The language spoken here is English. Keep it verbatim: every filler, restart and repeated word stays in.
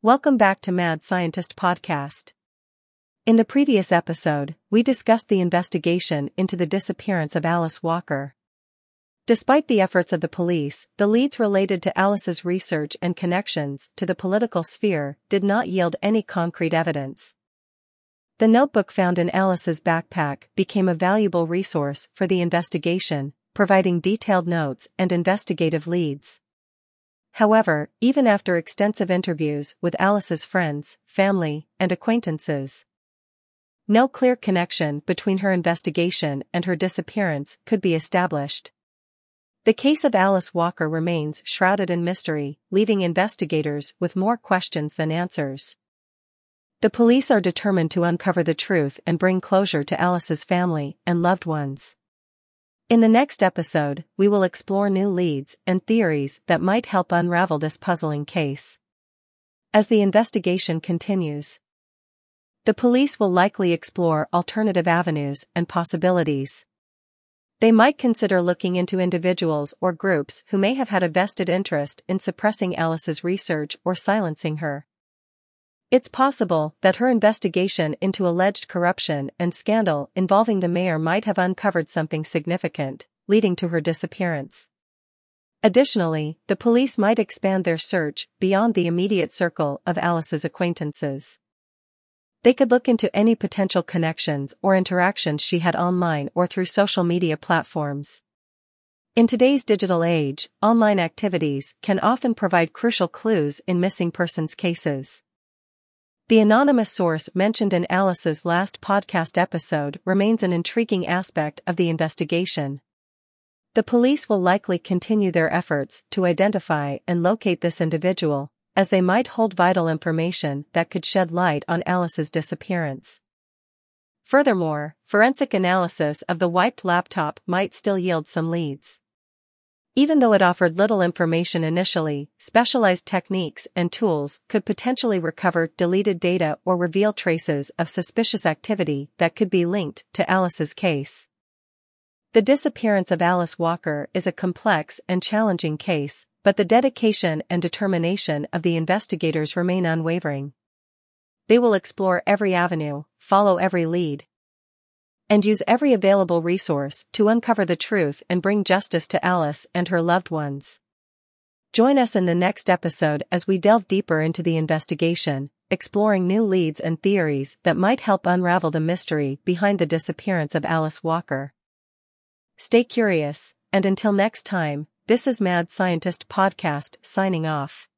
Welcome back to Mad Scientist Podcast. In the previous episode, we discussed the investigation into the disappearance of Alice Walker. Despite the efforts of the police, the leads related to Alice's research and connections to the political sphere did not yield any concrete evidence. The notebook found in Alice's backpack became a valuable resource for the investigation, providing detailed notes and investigative leads. However, even after extensive interviews with Alice's friends, family, and acquaintances, no clear connection between her investigation and her disappearance could be established. The case of Alice Walker remains shrouded in mystery, leaving investigators with more questions than answers. The police are determined to uncover the truth and bring closure to Alice's family and loved ones. In the next episode, we will explore new leads and theories that might help unravel this puzzling case. As the investigation continues, the police will likely explore alternative avenues and possibilities. They might consider looking into individuals or groups who may have had a vested interest in suppressing Alice's research or silencing her. It's possible that her investigation into alleged corruption and scandal involving the mayor might have uncovered something significant, leading to her disappearance. Additionally, the police might expand their search beyond the immediate circle of Alice's acquaintances. They could look into any potential connections or interactions she had online or through social media platforms. In today's digital age, online activities can often provide crucial clues in missing persons cases. The anonymous source mentioned in Alice's last podcast episode remains an intriguing aspect of the investigation. The police will likely continue their efforts to identify and locate this individual, as they might hold vital information that could shed light on Alice's disappearance. Furthermore, forensic analysis of the wiped laptop might still yield some leads. Even though it offered little information initially, specialized techniques and tools could potentially recover deleted data or reveal traces of suspicious activity that could be linked to Alice's case. The disappearance of Alice Walker is a complex and challenging case, but the dedication and determination of the investigators remain unwavering. They will explore every avenue, follow every lead, and use every available resource to uncover the truth and bring justice to Alice and her loved ones. Join us in the next episode as we delve deeper into the investigation, exploring new leads and theories that might help unravel the mystery behind the disappearance of Alice Walker. Stay curious, and until next time, this is Mad Scientist Podcast signing off.